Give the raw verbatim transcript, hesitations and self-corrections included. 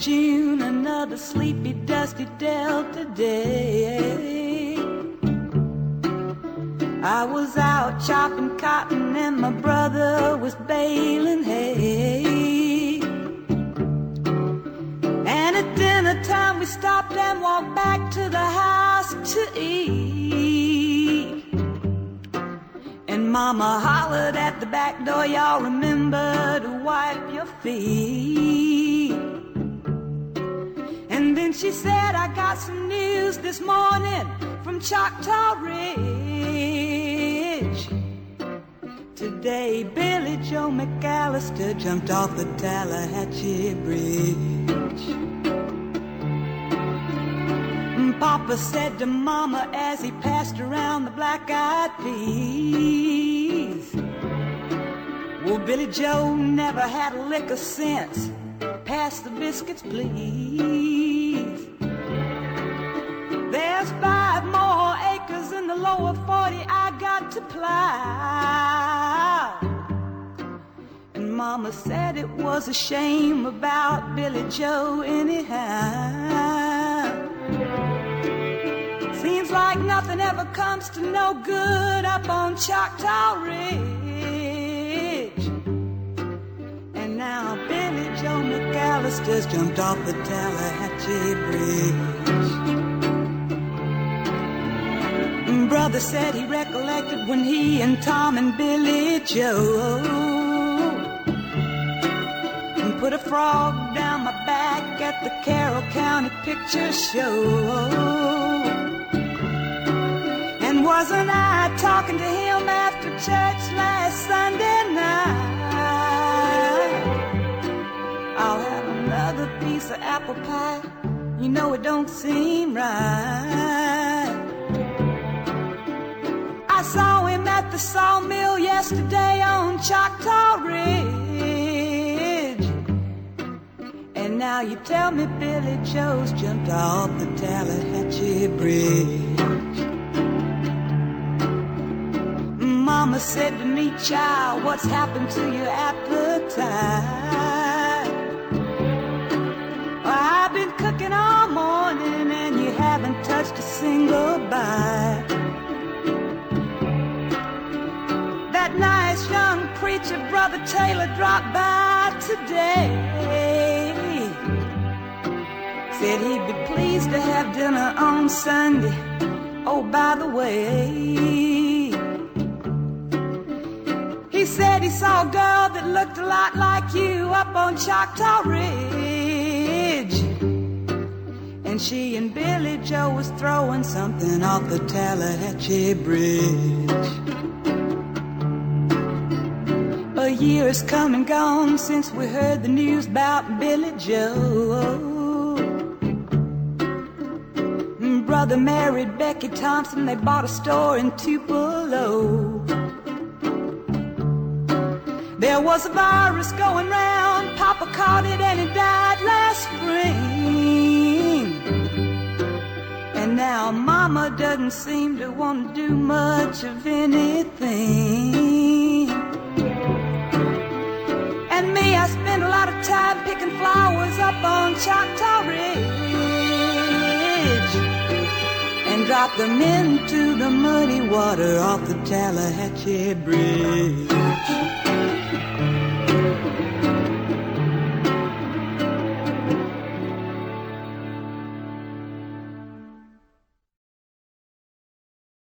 June, another sleepy, dusty Delta day. I was out chopping cotton and my brother was baling hay. And at dinner time we stopped and walked back to the house to eat. And Mama hollered at the back door, y'all remember to wipe your feet. And then she said, I got some news this morning from Choctaw Ridge. Today Billy Joe McAllister jumped off the Tallahatchie Bridge. Papa said to Mama as he passed around the black-eyed peas, well, Billy Joe never had a lick of sense. Pass the biscuits, please. There's five more acres in the lower forty I got to plow. And Mama said it was a shame about Billy Joe anyhow. Seems like nothing ever comes to no good up on Choctaw Ridge. And now Billy Joe McAllister's jumped off the Tallahatchie Bridge. Brother said he recollected when he and Tom and Billy Joe put a frog down my back at the Carroll County Picture Show. And wasn't I talking to him after church last Sunday night? I'll have another piece of apple pie. You know it don't seem right. I saw him at the sawmill yesterday on Choctaw Ridge. And now you tell me Billy Joe's jumped off the Tallahatchie Bridge. Mama said to me, child, what's happened to your appetite? Well, I've been cooking all morning and you haven't touched a single bite. That nice young preacher, Brother Taylor, dropped by today. Said he'd be pleased to have dinner on Sunday. Oh, by the way, he said he saw a girl that looked a lot like you up on Choctaw Ridge. And she and Billy Joe was throwing something off the Tallahatchie Bridge. A year has come and gone since we heard the news about Billy Joe. Brother married Becky Thompson, they bought a store in Tupelo. There was a virus going round, Papa caught it and he died last spring. And now Mama doesn't seem to want to do much of anything. And me, I spend a lot of time picking flowers up on Choctaw Ridge and drop them into the muddy water off the Tallahatchie Bridge.